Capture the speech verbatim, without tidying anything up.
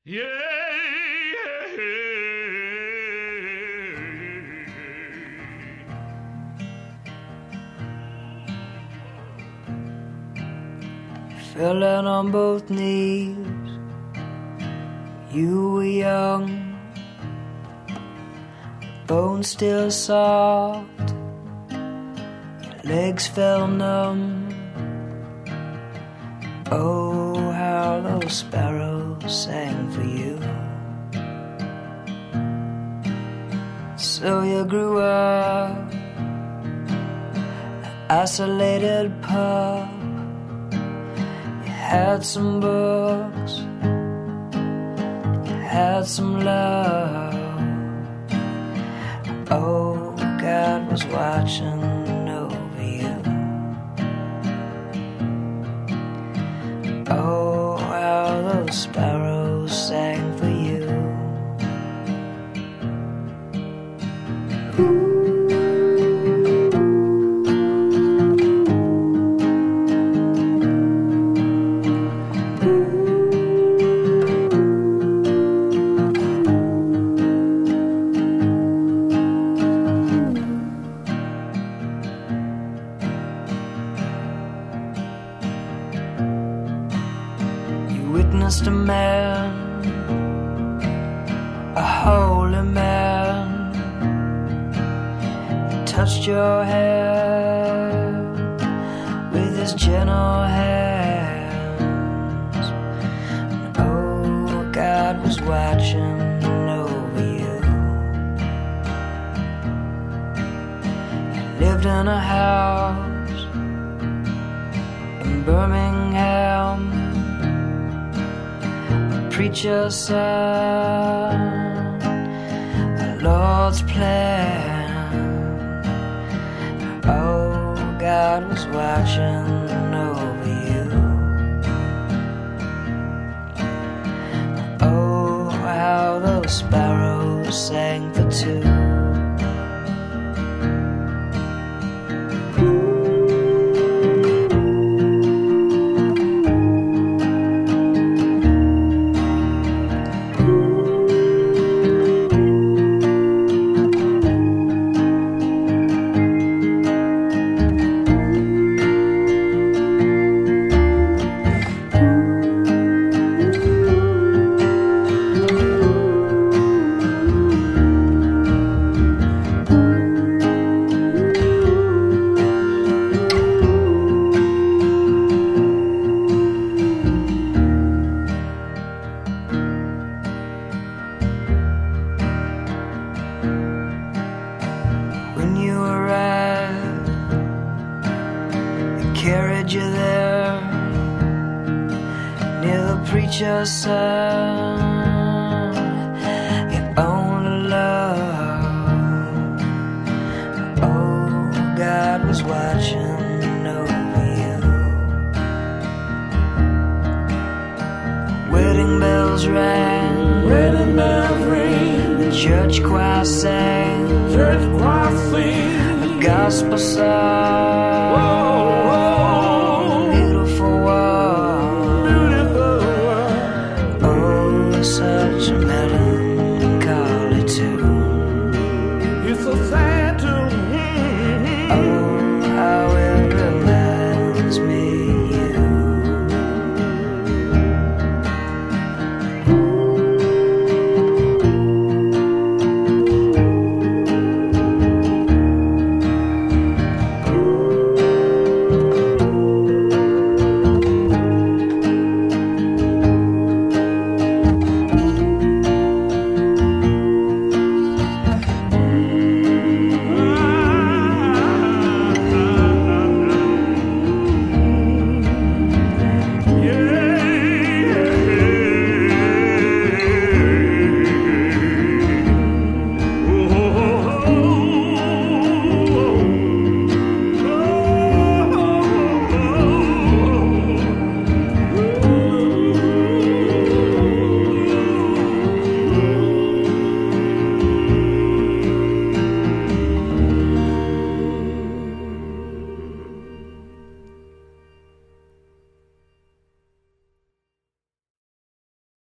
Fell down on both knees. You were young, bones still soft, your legs felt numb. Oh, how those sparrows sang for you. So you grew up, an isolated pup. You had some books, you had some love. Oh, God was watching over you. Oh, how those sparrows sang for you. Witnessed a man, a holy man. He touched your hair with his gentle hands. And oh, God was watching over you. You lived in a house in Birmingham. Preacher's son, the Lord's plan. Oh, God was watching over you. Oh, how those sparrows sang for two. Carried you there near the preacher's son, your only love. Oh, God was watching over you. Wedding bells rang, wedding bells ring, the church choir sang, church choir sing, the gospel song. Whoa. So